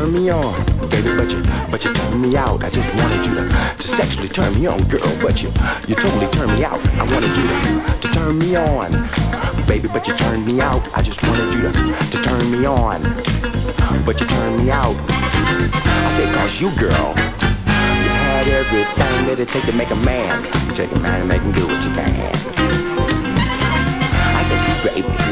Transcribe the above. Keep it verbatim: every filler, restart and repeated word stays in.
turn me on, baby, but you, but you turn me out. I just wanted you to, to sexually turn me on, girl, but you, you totally turned me out. I wanted you to, to turn me on, baby, but you turned me out. I just wanted you to, to turn me on, but you turned me out. I said, cause you, girl, you had everything that it take to make a man. Take a man and make him do what you can. I said, baby.